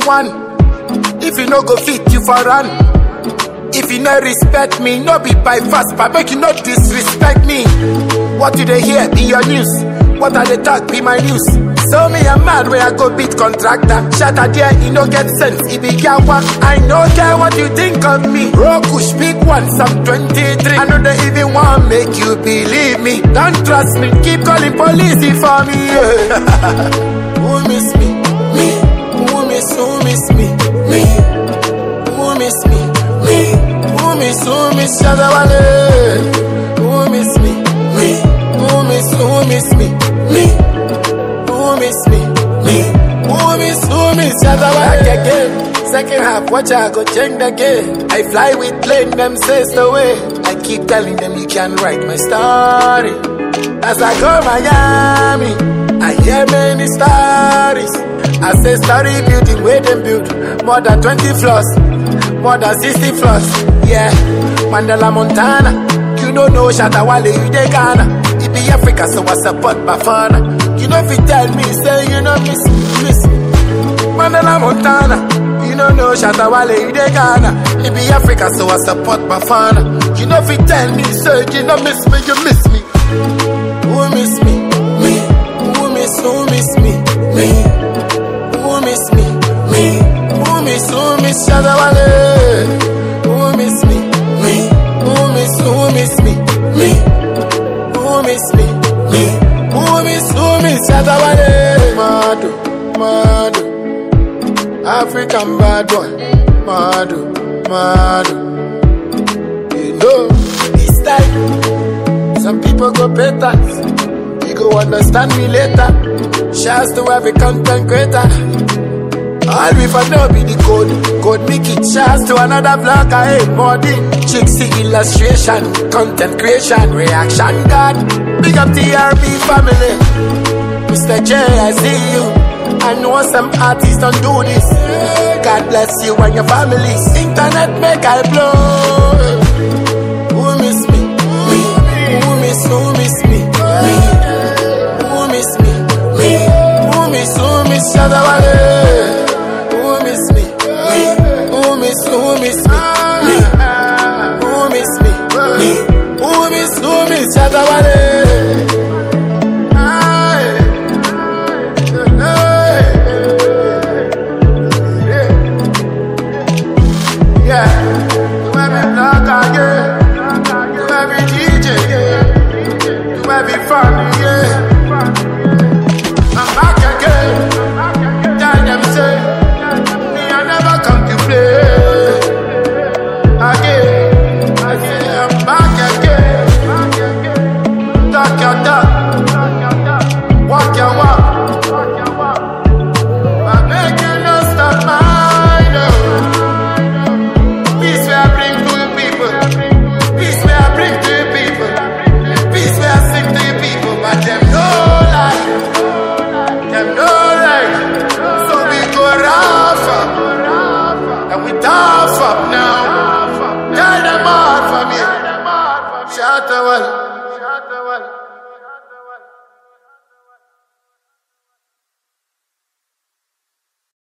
one. If you no go fit, you for run. If you no respect me, no be by fast, but make you no disrespect me. What do they hear? Be your news. What are they talk? Be my news. So me a mad where I go beat contractor. Shatter there, he no get sense. He be yawa. I no care what you think of me. Rokush, big one, some 23. I know they even want make you believe me. Don't trust me, keep calling police for me. Who miss me? Me. Who miss me? Me. Who miss me? Me. Who miss Shadawale? Who miss me? Me. Who miss me? Me. Who miss me? Me. Who miss Shadawale? Back again. Second half, watch I go change the game. I fly with plane, them says the way. I keep telling them you can write my story. As I go Miami, I hear many stories. I say story building where them build more than 20 floors, more than 60 floors. Yeah, Mandela Montana, you don't know Shatawale, you dey Ghana. It be Africa, so I support Bafana. You know if you tell me, say you know miss me. Mandela Montana, you don't know Shatawale, you dey Ghana. It be Africa, so I support Bafana. You know if you tell me, say you know miss me, you miss me. Who miss me? Me. Who miss me? Me. Who miss me? Me. Who miss Shadawale? Who miss me? Me. Who miss me? Me. Who miss me? Me. Who miss Shadawale? Madu. African bad boy. Madu. You know, this time, some people go pay tax. You go understand me later. Shouts to every content creator. All we for know be the code make it. Shouts to another blogger, hey, Modi. Chicksy illustration, content creation, reaction God. Big up TRB family. Mr. J, I see you. I know some artists don't do this. God bless you and your families. Internet make I blow. Who miss me? Me. Who miss me? Me. Who miss me? Me. Who miss Shadawale? Who miss me? Me. Who miss me? Me. Who miss me? Me. Who miss Shadawale?